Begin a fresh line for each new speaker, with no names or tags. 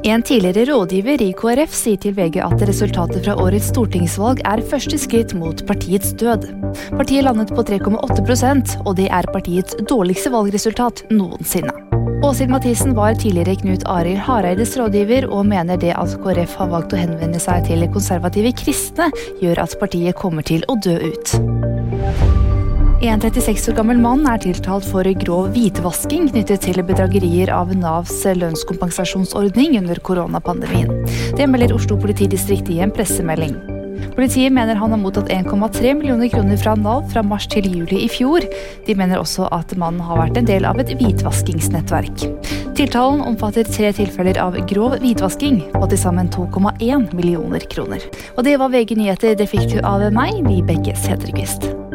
En tidligere rådgiver i KrF sier til VG at resultatet fra årets stortingsvalg er første skritt mot partiets død. Partiet landet på 3,8%, og det er partiets dårligste valgresultat noensinne. Åshild Mathisen var tidligere Knut Arild Hareides rådgiver, og mener det at KrF har valgt å henvende seg til konservative kristne, gjør at partiet kommer til å dø ut. En 36 år gammel mann er tiltalt for grov hvitvasking knyttet til bedragerier av Navs lønnskompensasjonsordning under koronapandemien. Det melder Oslo politidistrikt i en pressemelding. Politiet mener han har mottatt 1,3 millioner kroner fra Nav fra mars til juli i fjor. De mener også at mannen har vært en del av et hvitvaskingsnettverk. Tiltalen omfatter 3 tilfeller av grov hvitvasking på til sammen 2,1 millioner kroner. Og det var VG Nyheter, det fikk du av meg, Vibeke Sæterqvist.